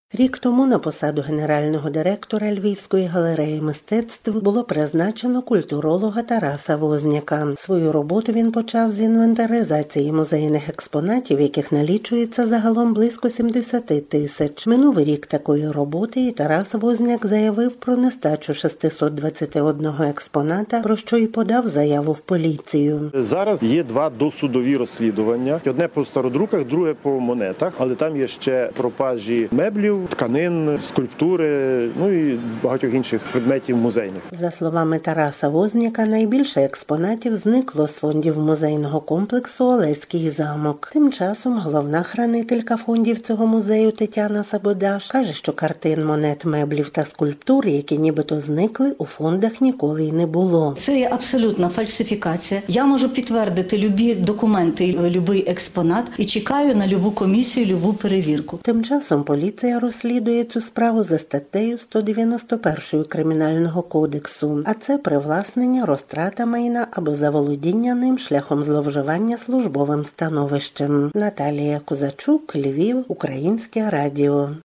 Рік тому на посаду генерального директора Львівської галереї мистецтв було призначено культуролога Тараса Возняка. Свою роботу він почав з інвентаризації музейних експонатів, яких налічується загалом близько 70 тисяч. Минув рік такої роботи і Тарас Возняк заявив про нестачу 621 експоната, про що й подав заяву в поліцію. Зараз є два досудові розслідування. Одне по стародруках, друге по монетах, але там є ще пропажі меблів, тканин, скульптури, і багатьох інших предметів музейних. За словами Тараса Возняка, найбільше експонатів зникло з фондів музейного комплексу «Олеський замок». Тим часом головна хранителька фондів цього музею Тетяна Сабодаш каже, що картин, монет, меблів та скульптур, які нібито зникли, у фондах ніколи й не було. Це є абсолютна фальсифікація. Я можу підтвердити любі документи, любий експонат і чекаю на любу комісію, любу перевірку. Тим часом поліція розслідує цю справу за статтею 191 Кримінального кодексу, а це привласнення, розтрата майна або заволодіння ним шляхом зловживання службовим становищем. Наталія Козачук, Львів, Українське радіо.